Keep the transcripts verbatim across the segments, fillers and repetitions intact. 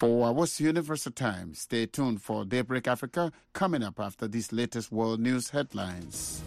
For What's Universal Time, stay tuned for Daybreak Africa coming up after these latest world news headlines.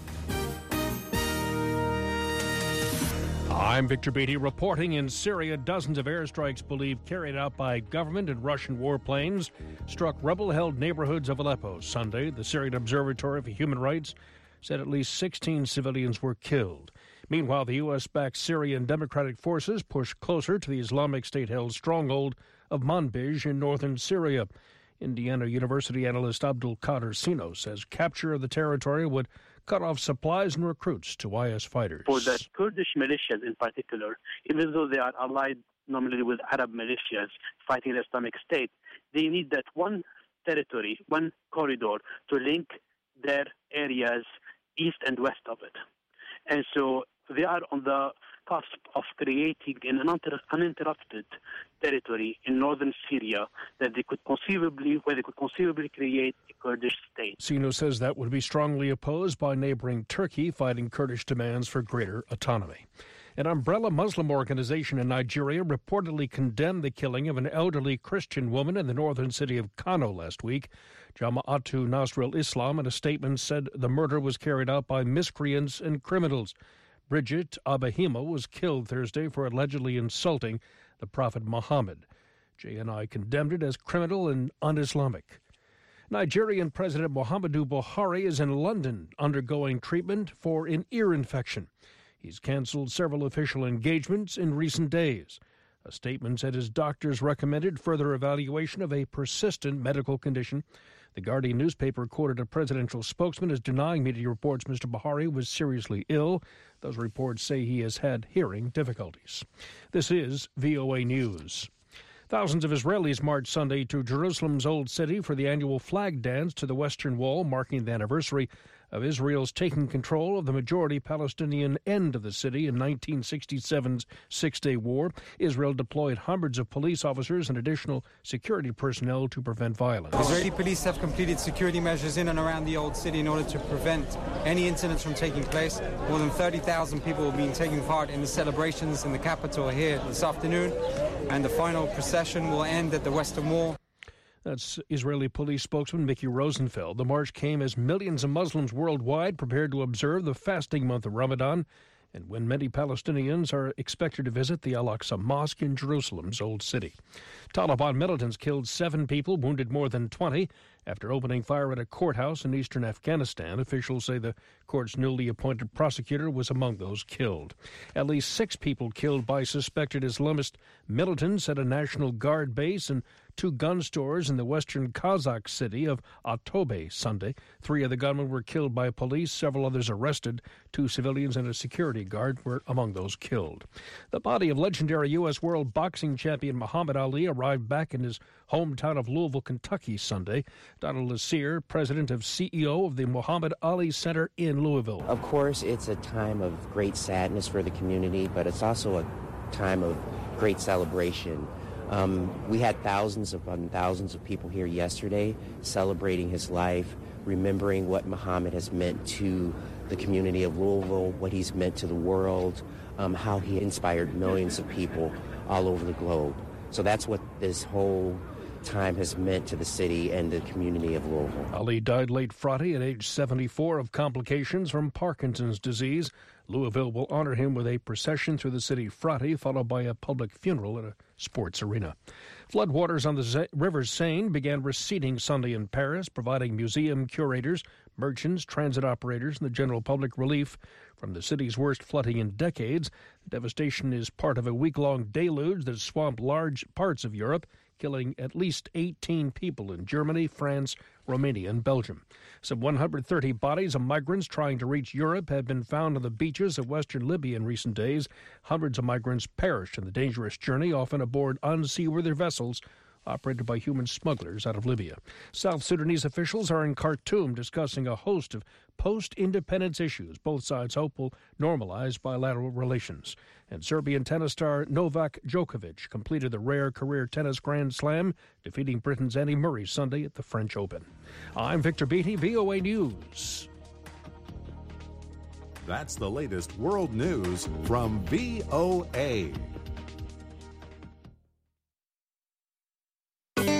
I'm Victor Beatty reporting in Syria. Dozens of airstrikes believed carried out by government and Russian warplanes struck rebel-held neighborhoods of Aleppo Sunday. The Syrian Observatory for Human Rights said at least sixteen civilians were killed. Meanwhile, the U S-backed Syrian Democratic Forces pushed closer to the Islamic State-held stronghold of Manbij in northern Syria. Indiana University analyst Abdul Qadir Sino says capture of the territory would cut off supplies and recruits to I S fighters. For the Kurdish militias in particular, even though they are allied nominally with Arab militias fighting the Islamic State, they need that one territory, one corridor to link their areas east and west of it. And so they are on the cusp of creating an uninter- uninterrupted territory in northern Syria that they could conceivably, where they could conceivably create a Kurdish state. Sino says that would be strongly opposed by neighboring Turkey, fighting Kurdish demands for greater autonomy. An umbrella Muslim organization in Nigeria reportedly condemned the killing of an elderly Christian woman in the northern city of Kano last week. Jama'atu Nasrul Islam, in a statement, said the murder was carried out by miscreants and criminals. Bridget Abahima was killed Thursday for allegedly insulting the Prophet Muhammad. J N I condemned it as criminal and un-Islamic. Nigerian President Muhammadu Buhari is in London undergoing treatment for an ear infection. He's canceled several official engagements in recent days. A statement said his doctors recommended further evaluation of a persistent medical condition. The Guardian newspaper quoted a presidential spokesman as denying media reports Mister Buhari was seriously ill. Those reports say he has had hearing difficulties. This is V O A News. Thousands of Israelis marched Sunday to Jerusalem's Old City for the annual flag dance to the Western Wall, marking the anniversary of Israel's taking control of the majority Palestinian end of the city in nineteen sixty-seven's Six-Day War. Israel deployed hundreds of police officers and additional security personnel to prevent violence. Israeli police have completed security measures in and around the Old City in order to prevent any incidents from taking place. More than thirty thousand people will be taking part in the celebrations in the capital here this afternoon, and the final procession will end at the Western Wall. That's Israeli police spokesman Mickey Rosenfeld. The march came as millions of Muslims worldwide prepared to observe the fasting month of Ramadan, and when many Palestinians are expected to visit the Al-Aqsa Mosque in Jerusalem's Old City. Taliban militants killed seven people, wounded more than twenty, after opening fire at a courthouse in eastern Afghanistan. Officials say the court's newly appointed prosecutor was among those killed. At least six people killed by suspected Islamist militants at a National Guard base and two gun stores in the western Kazakh city of Atobe Sunday. Three of the gunmen were killed by police, several others arrested. Two civilians and a security guard were among those killed. The body of legendary U S World Boxing champion Muhammad Ali arrived back in his hometown of Louisville, Kentucky Sunday. Donald Lassier, president of C E O of the Muhammad Ali Center in Louisville. Of course, it's a time of great sadness for the community, but it's also a time of great celebration. Um, we had thousands upon thousands of people here yesterday celebrating his life, remembering what Muhammad has meant to the community of Louisville, what he's meant to the world, um, how he inspired millions of people all over the globe. So that's what this whole time has meant to the city and the community of Louisville. Ali died late Friday at age seventy-four of complications from Parkinson's disease. Louisville will honor him with a procession through the city Friday, followed by a public funeral at a sports arena. Floodwaters on the Z- River Seine began receding Sunday in Paris, providing museum curators, merchants, transit operators, and the general public relief from the city's worst flooding in decades. The devastation is part of a week-long deluge that swamped large parts of Europe, killing at least eighteen people in Germany, France, Romania, and Belgium. Some one hundred thirty bodies of migrants trying to reach Europe have been found on the beaches of western Libya in recent days. Hundreds of migrants perished in the dangerous journey, often aboard unseaworthy vessels operated by human smugglers out of Libya. South Sudanese officials are in Khartoum discussing a host of post-independence issues. Both sides hope will normalize bilateral relations. And Serbian tennis star Novak Djokovic completed the rare career tennis Grand Slam, defeating Britain's Andy Murray Sunday at the French Open. I'm Victor Beatty, V O A News. That's the latest world news from V O A.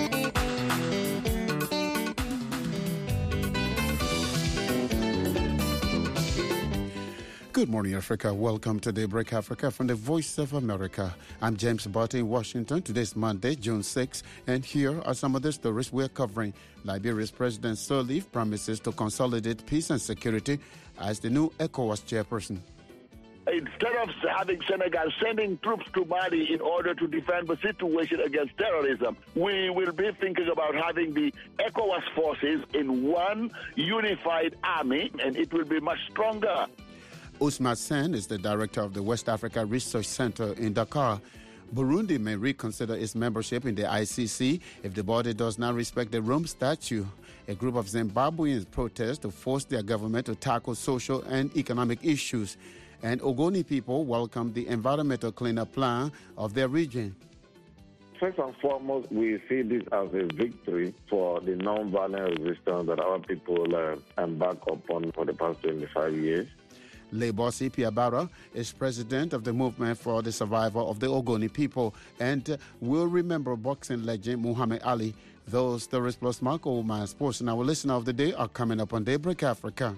Good morning, Africa. Welcome to Daybreak Africa from the Voice of America. I'm James Barty in Washington. Today's Monday, June sixth, and here are some of the stories we're covering. Liberia's President Sirleaf promises to consolidate peace and security as the new ECOWAS chairperson. Instead of having Senegal sending troops to Mali in order to defend the situation against terrorism, we will be thinking about having the ECOWAS forces in one unified army, and it will be much stronger. Ousmane Sène is the director of the West Africa Research Center in Dakar. Burundi may reconsider its membership in the I C C if the body does not respect the Rome Statute. A group of Zimbabweans protest to force their government to tackle social and economic issues. And Ogoni people welcome the environmental cleanup plan of their region. First and foremost, we see this as a victory for the non-violent resistance that our people uh, embarked upon for the past twenty-five years. Lebosi Piabara is president of the Movement for the Survival of the Ogoni People and uh, will remember boxing legend Muhammad Ali. Those stories plus Marco Uma Sports and our listener of the day are coming up on Daybreak Africa.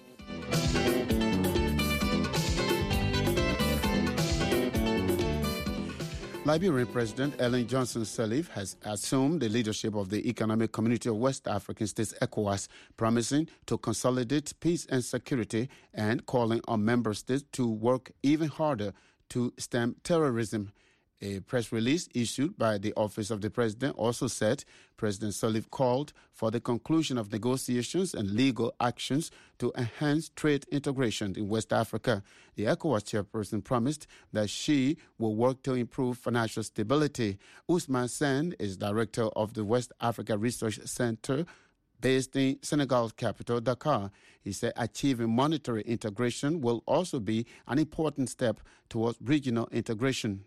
Liberian President Ellen Johnson Sirleaf has assumed the leadership of the Economic Community of West African States, ECOWAS, promising to consolidate peace and security and calling on member states to work even harder to stem terrorism. A press release issued by the Office of the President also said President Sirleaf called for the conclusion of negotiations and legal actions to enhance trade integration in West Africa. The ECOWAS chairperson promised that she will work to improve financial stability. Ousmane Sène is director of the West Africa Research Center based in Senegal's capital, Dakar. He said achieving monetary integration will also be an important step towards regional integration.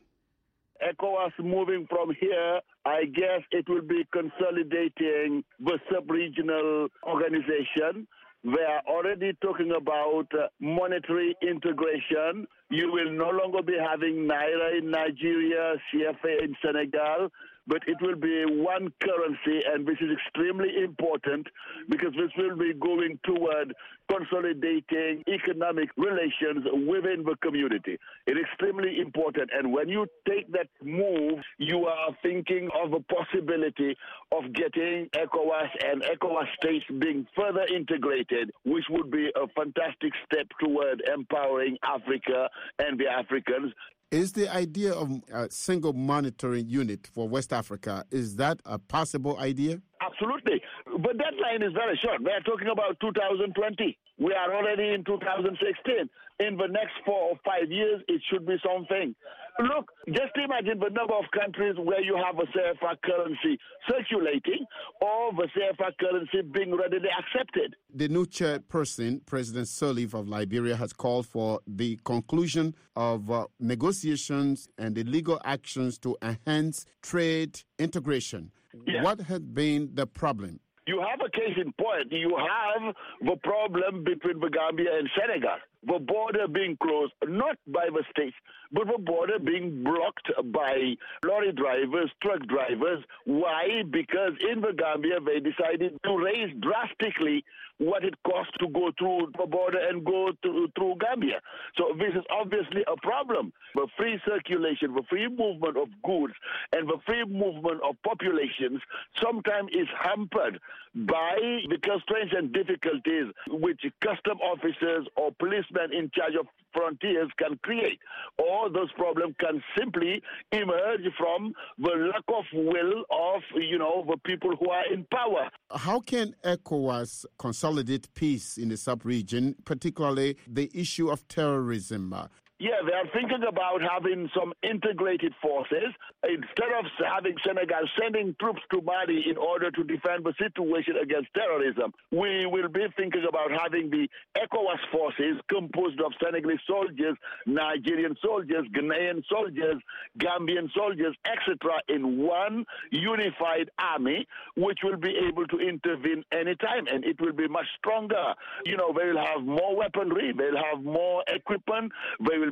ECOWAS moving from here, I guess it will be consolidating the sub-regional organization. We are already talking about uh, monetary integration. You will no longer be having Naira in Nigeria, C F A in Senegal, but it will be one currency, and this is extremely important because this will be going toward consolidating economic relations within the community. It's extremely important, and when you take that move, you are thinking of a possibility of getting ECOWAS and ECOWAS states being further integrated, which would be a fantastic step toward empowering Africa and the Africans. Is the idea of a single monetary unit for West Africa, is that a possible idea? Absolutely. But that line is very short. We are talking about two thousand twenty. We are already in two thousand sixteen. In the next four or five years, it should be something. Look, just imagine the number of countries where you have a C F A currency circulating or the C F A currency being readily accepted. The new chairperson, President Sirleaf of Liberia, has called for the conclusion of uh, negotiations and the legal actions to enhance trade integration. Yeah. What has been the problem? You have a case in point. You have the problem between the Gambia and Senegal. The border being closed, not by the states, but the border being blocked by lorry drivers, truck drivers. Why? Because in the Gambia, they decided to raise drastically what it costs to go through the border and go to, through Gambia. So this is obviously a problem. The free circulation, the free movement of goods, and the free movement of populations sometimes is hampered by the constraints and difficulties which custom officers or policemen in charge of frontiers can create. Or those problems can simply emerge from the lack of will of, you know, the people who are in power. How can ECOWAS consolidate peace in the sub-region, particularly the issue of terrorism? Yeah, they are thinking about having some integrated forces. Instead of having Senegal sending troops to Mali in order to defend the situation against terrorism, we will be thinking about having the ECOWAS forces composed of Senegalese soldiers, Nigerian soldiers, Ghanaian soldiers, Gambian soldiers, et cetera, in one unified army, which will be able to intervene anytime, and it will be much stronger. You know, they will have more weaponry, they'll have more equipment, they will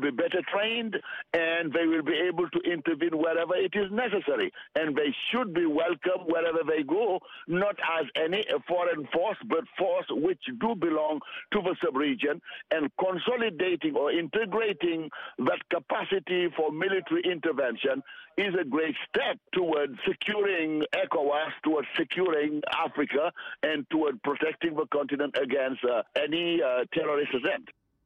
be better trained, and they will be able to intervene wherever it is necessary. And they should be welcome wherever they go, not as any foreign force, but force which do belong to the sub-region, and consolidating or integrating that capacity for military intervention is a great step towards securing ECOWAS, towards securing Africa, and toward protecting the continent against uh, any uh, terrorist event.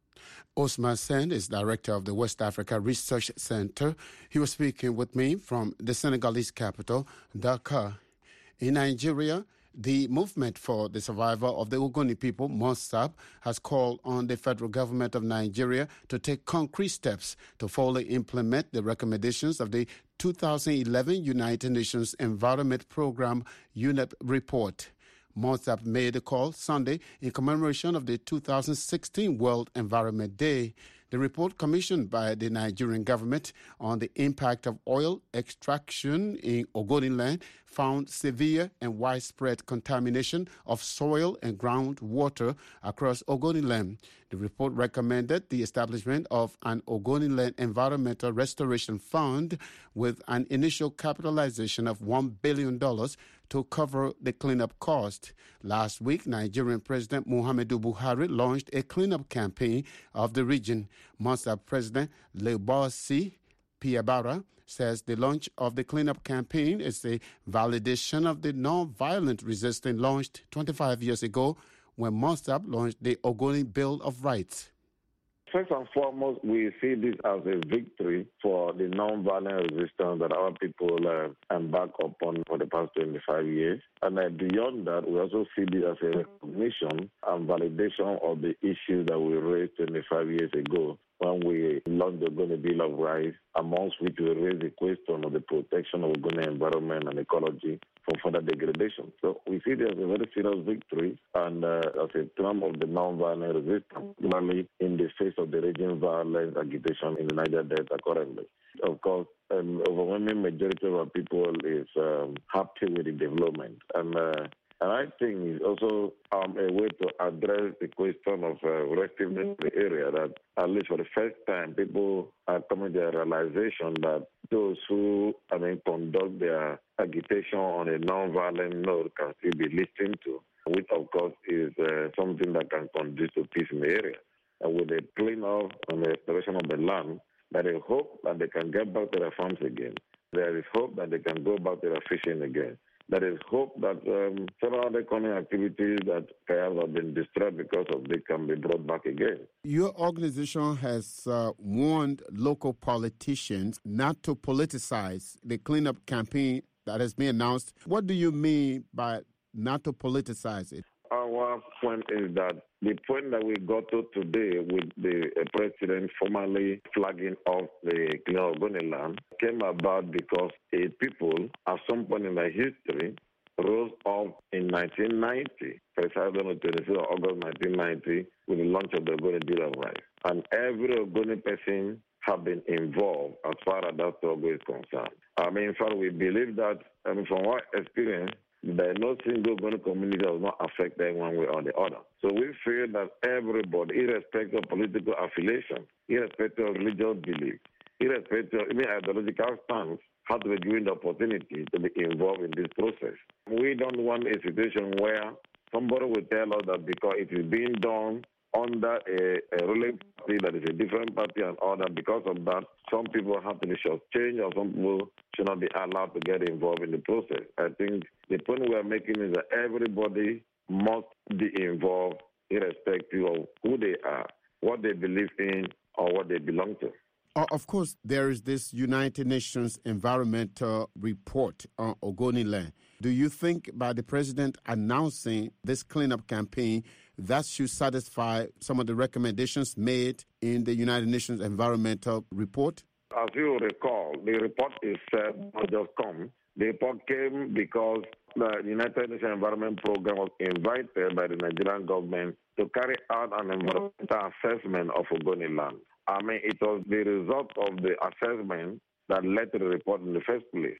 Osman Send is director of the West Africa Research Center. He was speaking with me from the Senegalese capital, Dakar. In Nigeria, the Movement for the Survival of the Ogoni People, MOSAP, has called on the federal government of Nigeria to take concrete steps to fully implement the recommendations of the two thousand eleven United Nations Environment Programme U N E P report. MOSAP made a call Sunday in commemoration of the two thousand sixteen World Environment Day. The report commissioned by the Nigerian government on the impact of oil extraction in Ogoniland found severe and widespread contamination of soil and groundwater across Ogoniland. The report recommended the establishment of an Ogoniland Environmental Restoration Fund with an initial capitalization of one billion dollars to cover the cleanup cost. Last week, Nigerian President Muhammadu Buhari launched a cleanup campaign of the region. MOSAP President Lebosi Piabara says the launch of the cleanup campaign is a validation of the non-violent resistance launched twenty-five years ago when MOSAP launched the Ogoni Bill of Rights. First and foremost, we see this as a victory for the non-violent resistance that our people uh, embarked upon for the past twenty-five years. And uh, beyond that, we also see this as a recognition and validation of the issues that we raised twenty-five years ago when we launched the Ogoni Bill of Rights, amongst which we raised the question of the protection of Ogoni environment and ecology from further degradation. So we see this as a very serious victory and uh, as a term of the non-violent resistance, particularly in the face of the raging violence agitation in the Niger Delta currently. Of course, an overwhelming majority of our people is um, happy with the development. And uh, And I think it's also um, a way to address the question of uh, restiveness in the area, that at least for the first time, people are coming to a realization that those who, I mean, conduct their agitation on a non-violent note can still be listened to, which, of course, is uh, something that can conduce to peace in the area. And with the clean-up and the restoration of the land, there is hope that they can get back to their farms again. There is hope that they can go back to their fishing again. There is hope that um, several other economic activities that perhaps have been destroyed because of this can be brought back again. Your organization has uh, warned local politicians not to politicize the cleanup campaign that has been announced. What do you mean by not to politicize it? Our point is that the point that we got to today with the uh, president formally flagging off the Ogoni land came about because a people at some point in their history rose up in nineteen ninety, precisely on the twenty-sixth of August nineteen ninety, with the launch of the Ogoni Bill of Rights. And every Ogoni person have been involved as far as that struggle is concerned. I mean, in fact, we believe that, I mean, from our experience, there is no single Ogoni community that will not affect them one way or the other. So we feel that everybody, irrespective of political affiliation, irrespective of religious belief, irrespective of even ideological stance, have to be given the opportunity to be involved in this process. We don't want a situation where somebody will tell us that because it is being done under a, a ruling party that is a different party and all that, because of that, some people have to be shortchanged or some people should not be allowed to get involved in the process. I think the point we are making is that everybody must be involved irrespective of who they are, what they believe in, or what they belong to. Of course, there is this United Nations environmental report on Ogoniland. Do you think by the president announcing this cleanup campaign, that should satisfy some of the recommendations made in the United Nations environmental report? As you recall, the report is uh, not just come. The report came because the United Nations Environment Program was invited by the Nigerian government to carry out an environmental assessment of Ogoniland. I mean, it was the result of the assessment that led to the report in the first place.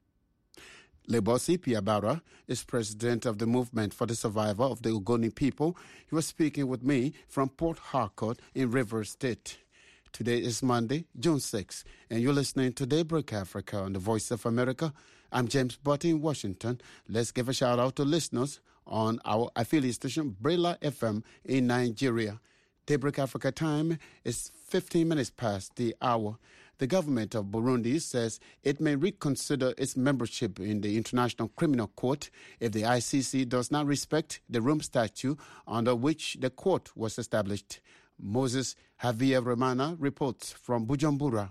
Lebosi Piabara is president of the Movement for the Survival of the Ogoni People. He was speaking with me from Port Harcourt in Rivers State. Today is Monday, June sixth, and you're listening to Daybreak Africa on the Voice of America. I'm James Butty in Washington. Let's give a shout out to listeners on our affiliate station, Brela F M in Nigeria. Daybreak Africa time is fifteen minutes past the hour. The government of Burundi says it may reconsider its membership in the International Criminal Court if the I C C does not respect the Rome Statute under which the court was established. Moses Javier Romana reports from Bujumbura.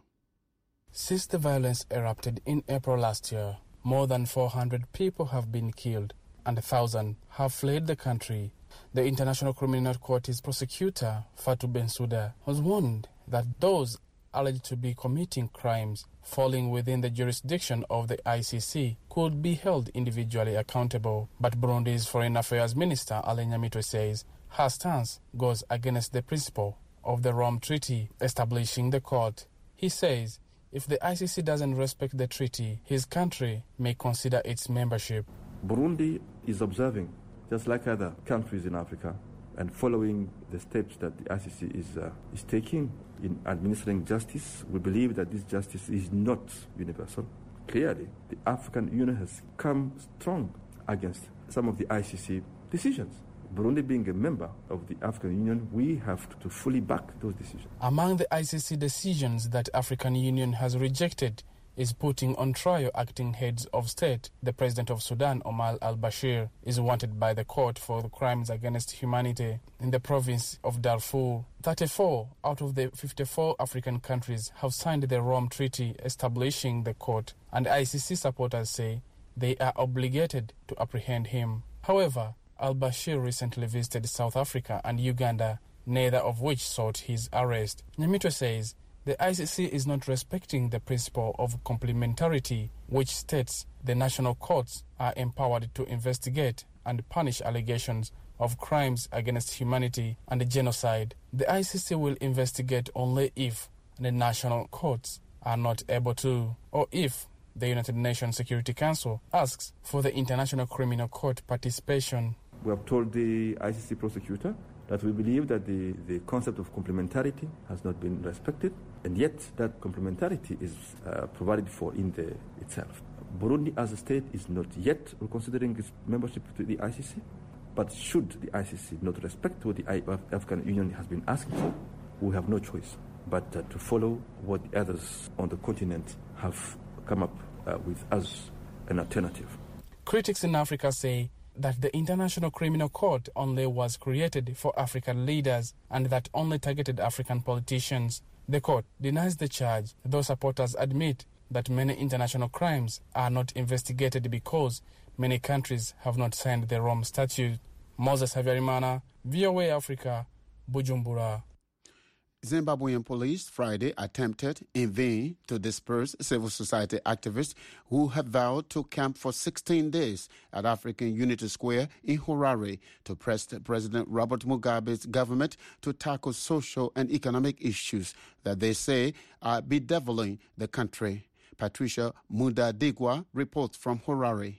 Since the violence erupted in April last year, more than four hundred people have been killed and one thousand have fled the country. The International Criminal Court's prosecutor, Fatou Bensouda, was warned that those alleged to be committing crimes falling within the jurisdiction of the I C C could be held individually accountable. But Burundi's Foreign Affairs Minister, Alain Nyamitwe, says her stance goes against the principle of the Rome Treaty establishing the court. He says if the I C C doesn't respect the treaty, his country may consider its membership. Burundi is observing, just like other countries in Africa, and following the steps that the I C C is, uh, is taking in administering justice. We believe that this justice is not universal. Clearly, the African Union has come strong against some of the I C C decisions. Burundi being a member of the African Union, we have to fully back those decisions. Among the I C C decisions that African Union has rejected is putting on trial acting heads of state. The president of Sudan, Omar al-Bashir, is wanted by the court for the crimes against humanity in the province of Darfur. thirty-four out of the fifty-four African countries have signed the Rome Treaty establishing the court, and I C C supporters say they are obligated to apprehend him. However, al-Bashir recently visited South Africa and Uganda, neither of which sought his arrest. Nyamitwe says the I C C is not respecting the principle of complementarity, which states the national courts are empowered to investigate and punish allegations of crimes against humanity and genocide. The I C C will investigate only if the national courts are not able to, or if the United Nations Security Council asks for the International Criminal Court participation. We have told the I C C prosecutor that we believe that the, the concept of complementarity has not been respected, and yet that complementarity is uh, provided for in the itself. Burundi as a state is not yet reconsidering its membership to the I C C, but should the I C C not respect what the African Union has been asking for, we have no choice but uh, to follow what the others on the continent have come up uh, with as an alternative. Critics in Africa say that the International Criminal Court only was created for African leaders and that only targeted African politicians. The court denies the charge, though supporters admit that many international crimes are not investigated because many countries have not signed the Rome Statute. Moses Havyarimana, V O A Africa, Bujumbura. Zimbabwean police Friday attempted in vain to disperse civil society activists who have vowed to camp for sixteen days at African Unity Square in Harare to press President Robert Mugabe's government to tackle social and economic issues that they say are bedeviling the country. Patricia Mudadigwa reports from Harare.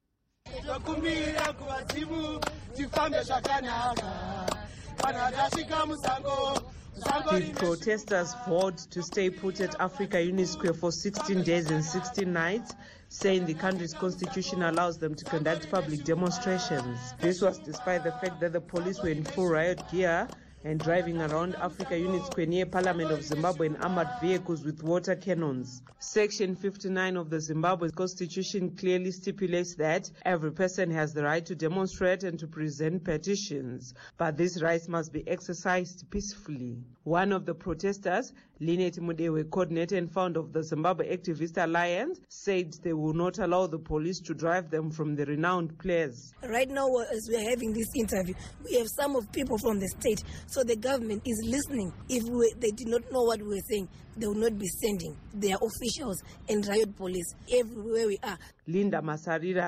The protesters vowed to stay put at Africa Unity Square for sixteen days and sixteen nights, saying the country's constitution allows them to conduct public demonstrations. This was despite the fact that the police were in full riot gear and driving around Africa Unity Square near Parliament of Zimbabwe in armored vehicles with water cannons. Section fifty-nine of the Zimbabwe Constitution clearly stipulates that every person has the right to demonstrate and to present petitions, but these rights must be exercised peacefully. One of the protesters, Linet Mudewe, coordinator and founder of the Zimbabwe Activist Alliance, said they will not allow the police to drive them from the renowned place. Right now, as we are having this interview, we have some of people from the state, so the government is listening. If we, they did not know what we were saying, they will not be sending their officials and riot police everywhere we are. Linda Masarira,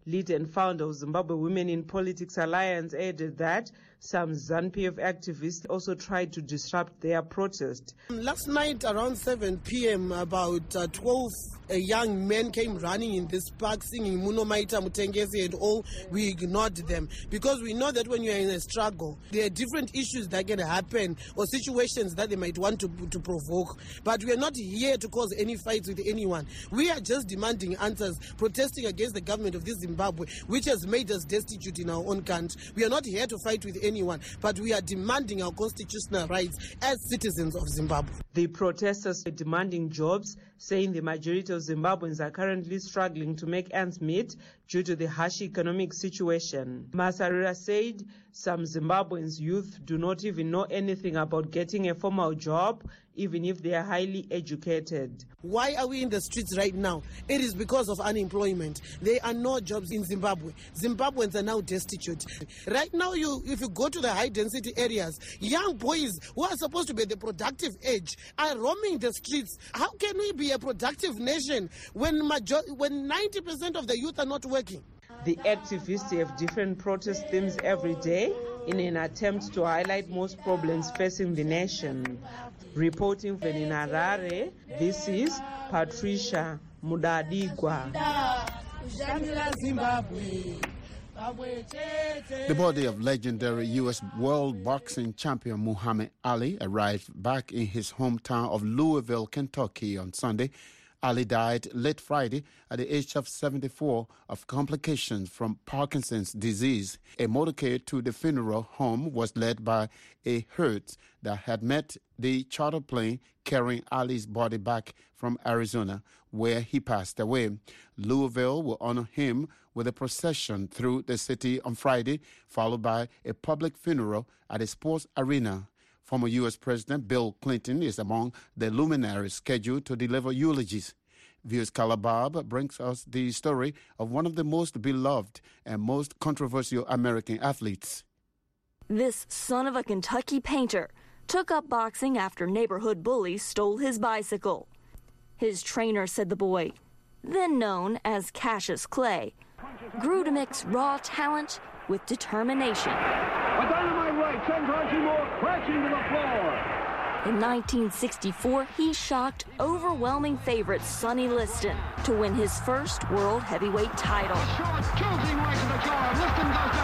Leader and founder of Zimbabwe Women in Politics Alliance added that some ZANU-P F activists also tried to disrupt their protest. Last night around seven p.m. about uh, twelve uh, young men came running in this park singing Muno Maita Mutengesi and all. We ignored them because we know that when you are in a struggle, there are different issues that can happen or situations that they might want to, to provoke. But we are not here to cause any fights with anyone. We are just demanding answers, protesting against the government of this Zimbabwe, which has made us destitute in our own country. We are not here to fight with anyone, but we are demanding our constitutional rights as citizens of Zimbabwe. The protesters are demanding jobs, saying the majority of Zimbabweans are currently struggling to make ends meet due to the harsh economic situation. Masarira said some Zimbabweans youth do not even know anything about getting a formal job, even if they are highly educated. Why are we in the streets right now? It is because of unemployment. There are no jobs in Zimbabwe. Zimbabweans are now destitute. Right now, you, if you go to the high-density areas, young boys who are supposed to be the productive age are roaming the streets. How can we be a productive nation when, major- when ninety percent of the youth are not working? The activists have different protest themes every day in an attempt to highlight most problems facing the nation. Reporting from Harare, this is Patricia Mudadigwa. The body of legendary U S World Boxing Champion Muhammad Ali arrived back in his hometown of Louisville, Kentucky on Sunday. Ali died late Friday at the age of seventy-four of complications from Parkinson's disease. A motorcade to the funeral home was led by a hearse that had met the charter plane carrying Ali's body back from Arizona, where he passed away. Louisville will honor him with a procession through the city on Friday, followed by a public funeral at a sports arena. Former U S President Bill Clinton is among the luminaries scheduled to deliver eulogies. Viewers Calabab brings us the story of one of the most beloved and most controversial American athletes. This son of a Kentucky painter took up boxing after neighborhood bullies stole his bicycle. His trainer said the boy, then known as Cassius Clay, grew to mix raw talent with determination. A dynamite right sends Archie Moore crashing to the floor. In nineteen sixty-four, he shocked overwhelming favorite Sonny Liston to win his first world heavyweight title. Short, choking right to the jaw. Liston goes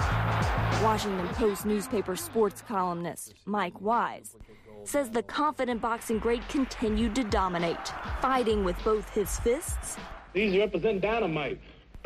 down. Washington Post newspaper sports columnist Mike Wise says the confident boxing great continued to dominate, fighting with both his fists These represent dynamite.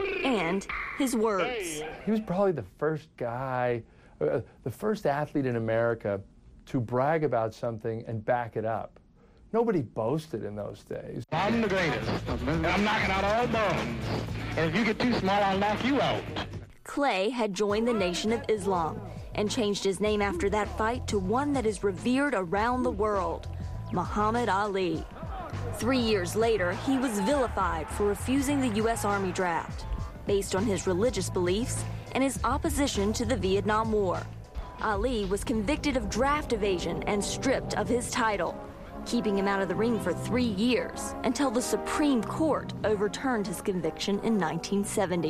And his words. He was probably the first guy, uh, the first athlete in America to brag about something and back it up. Nobody boasted in those days. I'm the greatest, and I'm knocking out all bums. And if you get too small, I'll knock you out. Clay had joined the Nation of Islam and changed his name after that fight to one that is revered around the world, Muhammad Ali. Three years later, he was vilified for refusing the U S Army draft, based on his religious beliefs and his opposition to the Vietnam War. Ali was convicted of draft evasion and stripped of his title, keeping him out of the ring for three years until the Supreme Court overturned his conviction in nineteen seventy.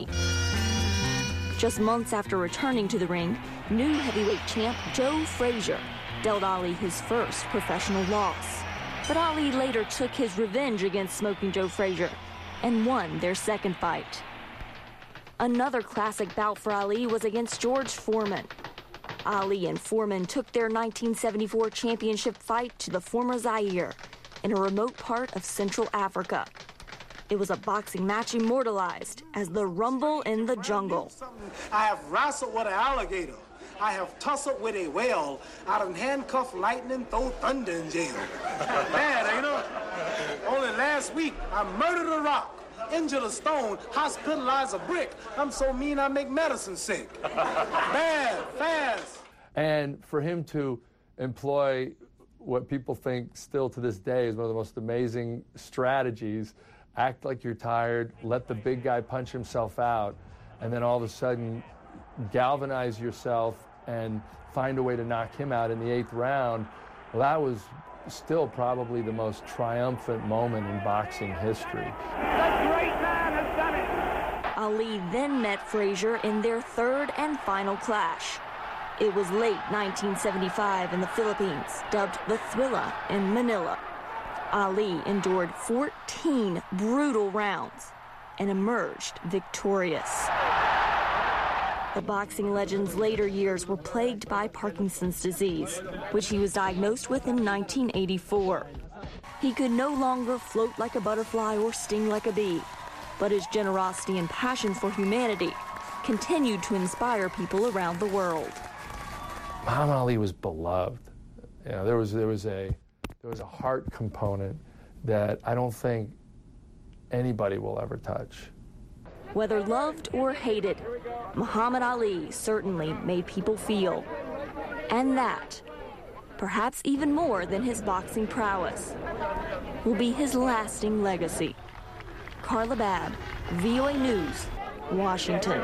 Just months after returning to the ring, new heavyweight champ Joe Frazier dealt Ali his first professional loss. But Ali later took his revenge against Smoking Joe Frazier and won their second fight. Another classic bout for Ali was against George Foreman. Ali and Foreman took their nineteen seventy-four championship fight to the former Zaire in a remote part of Central Africa. It was a boxing match immortalized as the Rumble in the Jungle. I have wrestled with an alligator. I have tussled with a whale. I done handcuffed lightning, throw thunder in jail. Bad, ain't it? Only last week, I murdered a rock, injured a stone, hospitalized a brick. I'm so mean I make medicine sick. Bad, fast. And for him to employ what people think still to this day is one of the most amazing strategies, act like you're tired, let the big guy punch himself out, and then all of a sudden galvanize yourself and find a way to knock him out in the eighth round. Well, that was still probably the most triumphant moment in boxing history. The great man has done it. Ali then met Frazier in their third and final clash. It was late nineteen seventy-five in the Philippines, dubbed the Thrilla in Manila. Ali endured fourteen brutal rounds and emerged victorious. The boxing legend's later years were plagued by Parkinson's disease, which he was diagnosed with in nineteen eighty-four. He could no longer float like a butterfly or sting like a bee, but his generosity and passion for humanity continued to inspire people around the world. Muhammad Ali was beloved. You know, there was there was a there was a heart component that I don't think anybody will ever touch. Whether loved or hated, Muhammad Ali certainly made people feel. And that, perhaps even more than his boxing prowess, will be his lasting legacy. Carla Babb, V O A News, Washington.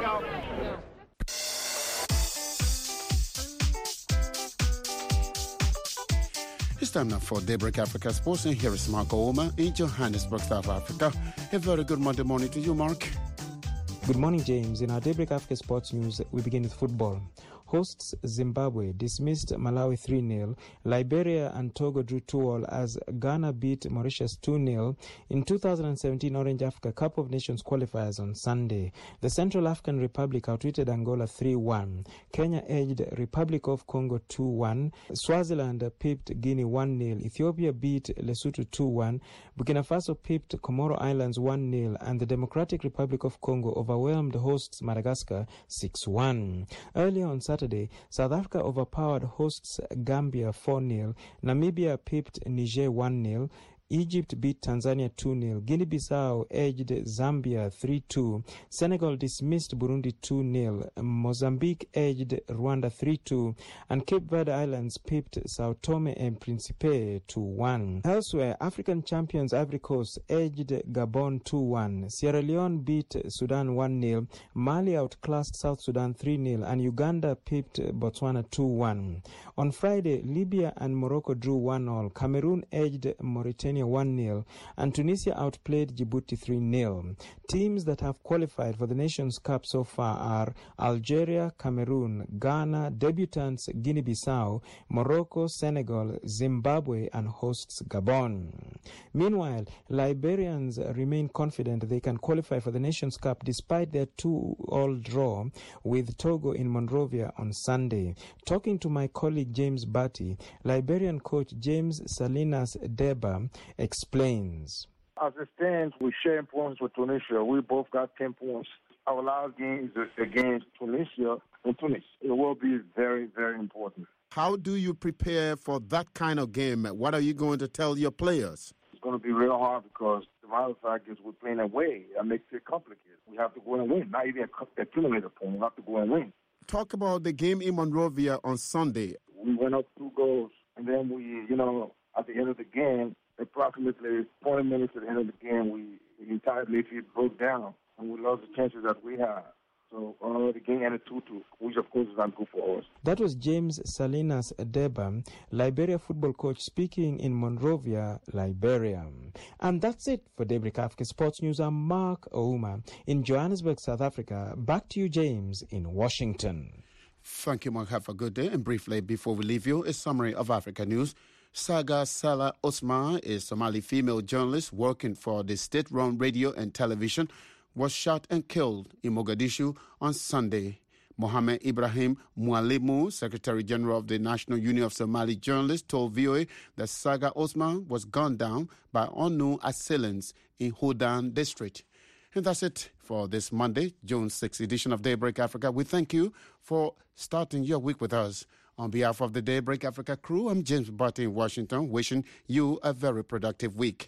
It's time now for Daybreak Africa Sports, and here is Mark Ouma in Johannesburg, South Africa. A very good Monday morning to you, Mark. Good morning, James. In our Daybreak Africa Sports News, we begin with football. Hosts Zimbabwe dismissed Malawi three nil. Liberia and Togo drew two all as Ghana beat Mauritius two nil in two thousand seventeen Orange Africa Cup of Nations qualifiers on Sunday. The Central African Republic outwitted Angola three one. Kenya edged Republic of Congo two one. Swaziland pipped Guinea one nil. Ethiopia beat Lesotho two one. Burkina Faso pipped Comoro Islands one nil. And the Democratic Republic of Congo overwhelmed hosts Madagascar six one. Earlier on Saturday, South Africa overpowered hosts Gambia four nil. Namibia pipped Niger one nil. Egypt beat Tanzania two nil. Guinea-Bissau edged Zambia three two. Senegal dismissed Burundi two nil. Mozambique edged Rwanda three two. And Cape Verde Islands pipped Sao Tome and Principe two one. Elsewhere, African champions Ivory Coast edged Gabon two one. Sierra Leone beat Sudan one nil. Mali outclassed South Sudan three nil. And Uganda pipped Botswana two one. On Friday, Libya and Morocco drew one all. Cameroon edged Mauritania one nil, and Tunisia outplayed Djibouti three nil. Teams that have qualified for the Nations Cup so far are Algeria, Cameroon, Ghana, debutants Guinea-Bissau, Morocco, Senegal, Zimbabwe, and hosts Gabon. Meanwhile, Liberians remain confident they can qualify for the Nations Cup despite their two all draw with Togo in Monrovia on Sunday. Talking to my colleague James Batty, Liberian coach James Salinas Deba explains. As it stands, we share points with Tunisia. We both got ten points. Our last game is against Tunisia in Tunis. It will be very, very important. How do you prepare for that kind of game? What are you going to tell your players? It's going to be real hard because the matter fact is we're playing away. That makes it complicated. We have to go and win, not even accumulate a point. We have to go and win. Talk about the game in Monrovia on Sunday. We went up two goals, and then we, you know, at the end of the game, approximately twenty minutes at the end of the game, we the entire midfield broke down, and we lost the chances that we had. So uh, the game ended two two, which of course is not good for us. That was James Salinas Deba, Liberia football coach, speaking in Monrovia, Liberia. And that's it for Daybreak Africa Sports News. I'm Mark Ouma in Johannesburg, South Africa. Back to you, James, in Washington. Thank you, Mark. Have a good day. And briefly, before we leave you, a summary of Africa news. Saga Salah Osman, a Somali female journalist working for the state-run radio and television, was shot and killed in Mogadishu on Sunday. Mohamed Ibrahim Mualimu, Secretary General of the National Union of Somali Journalists, told V O A that Saga Osman was gunned down by unknown assailants in Hodan district. And that's it for this Monday, June sixth edition of Daybreak Africa. We thank you for starting your week with us. On behalf of the Daybreak Africa crew, I'm James Barty in Washington, wishing you a very productive week.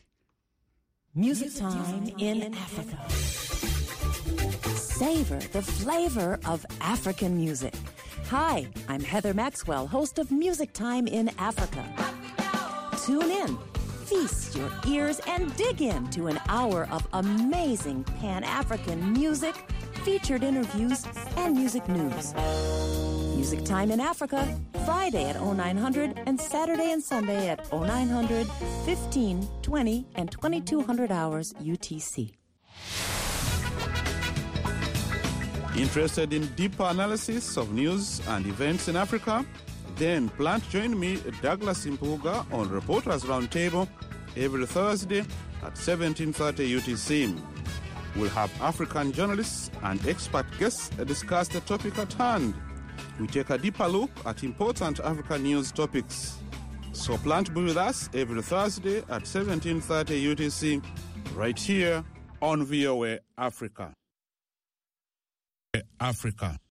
Music Time in Africa. Savor the flavor of African music. Hi, I'm Heather Maxwell, host of Music Time in Africa. Tune in, feast your ears, and dig into an hour of amazing Pan-African music, featured interviews, and music news. Music Time in Africa, Friday at oh nine hundred and Saturday and Sunday at oh nine hundred, fifteen, twenty, and twenty-two hundred hours U T C. Interested in deeper analysis of news and events in Africa? Then plan to join me, Douglas Impuga, on Reporters Roundtable every Thursday at seventeen thirty U T C. We'll have African journalists and expert guests discuss the topic at hand. We take a deeper look at important African news topics. So plan to be with us every Thursday at seventeen thirty U T C, right here on V O A Africa. Africa.